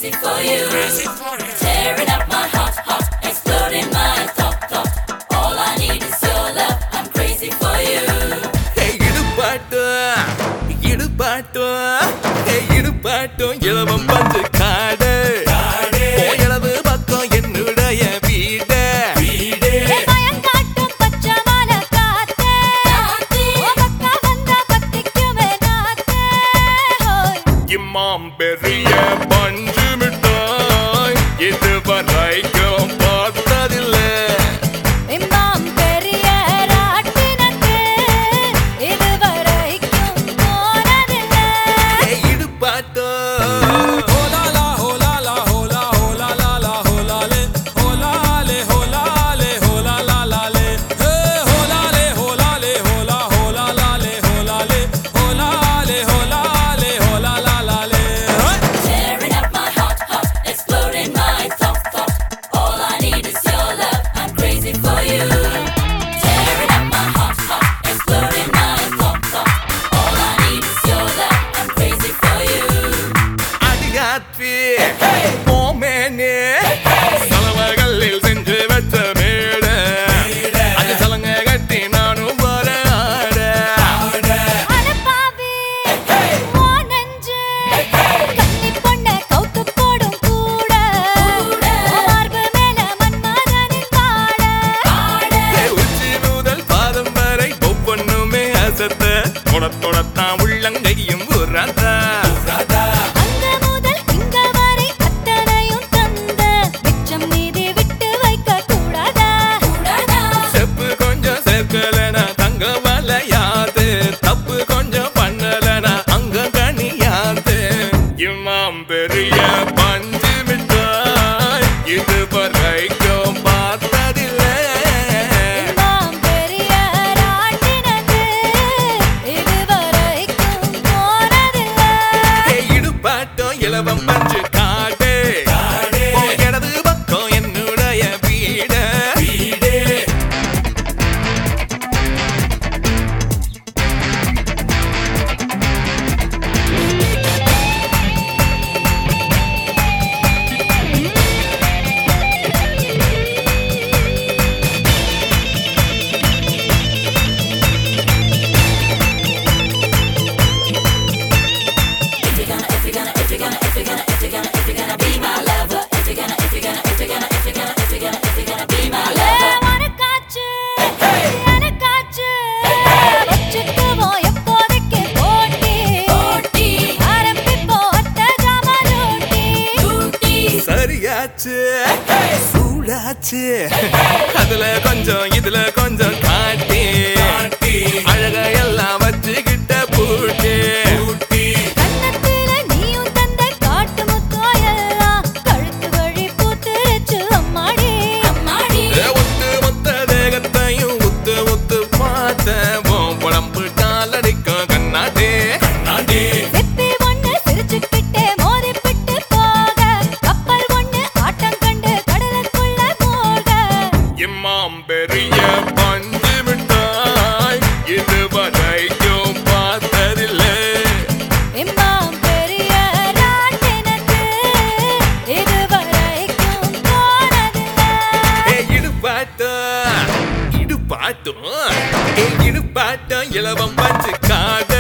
crazy for you. Tearing up my heart, exploding my thought. All I need is your love. I'm crazy for you. Hey, இடுபாட்டோ இளவம் பஞ்சு காடு போயளவு பக்கம் என்னுடைய வீடு பயங்காட்டும் பச்சமான காத்து பக்கா வந்த பத்திக்குமே நாத்து இம்மாம் பெரிய பஞ்சு மிட்டாய் இதுவரைக்கும் பார்த்ததில்லை இம்மாம் பெரிய ராட்டினத்து இதுவரைக்கும் போனதில்லை இடுபாட்டோ Tearing up my heart, exploding my thought. All I need is your love. I'm crazy for you. Tearing up my heart, exploding my thought. All I need is your love. I'm crazy for you. அடியாத்தி போமேனே சலவகளில் செஞ்சு வச்ச மேடு அது சலங்க கட்டி நானும் வர அடப்பாவி ஓ நெஞ்சு கன்னி பொண்ண கவுத்து போடும் கூட மார்பு மேல மன்மதனின் காட உச்சி முதல் பாதம் வரை ஒவ்வொன்றுமே அசத்த தொடத்தான் உள்ளங்கையும் உராத அங்க முதல் இங்க வரை அத்தனையும் தந்த மிச்சம் மீதி விட்டு வைக்க கூடாதா செப்பு கொஞ்சம் சேர்க்கலனா தங்க வலையாது தப்பு கொஞ்சம் பண்ணலனா அங்க கனியாது இம்மாம் பெரிய பஞ்சு மிட்டாய் இது வரைக்கும் பார்த்ததில்லை இம்மாம் பெரிய ராட்டினத்து இதுவரைக்கும் போனதில்லை இடுபாட்டம் இளவம் பஞ்சு காடு இடது பக்கம் என்னுடைய வீடு உனக்காச்சு எனக்காச்சு வச்சுக்குவோம் எப்போதைக்கு போட்டி ஆரம்பிப்போம் அத்த ஜாமலூட்டி சரியாச்சு சூடாச்சு அதுல கொஞ்சம் இதுல கொஞ்சம் காட்டி அழக எல்லாம் வச்சுக்கிட்ட பூட்டி கன்னத்துல நீயும் தந்த காட்டு முத்தோயெல்லாம் கழுத்து வழி பூத்துருச்சு அம்மாடி ஒத்து மொத்த தேகத்தையும் உத்து உத்து பார்த்த உடம்பு காலடிக்கும் கண்ணாடி சிப்பி ஒண்ணு சிரிச்சுக்கிட்டே மோதிப்பிட்டு போக கப்பல் ஒண்ணு ஆட்டம் கண்டு கடலுக்குள்ள போக இம்மாம் பெரிய பஞ்சு மிட்டாய் இது வரைக்கும் பார்த்ததில்லை இம்மாம் பெரிய ராட்டினத்து இதுவரைக்கும் போனதில்லை இடுபாட்டம் இளவம் பஞ்சு காடு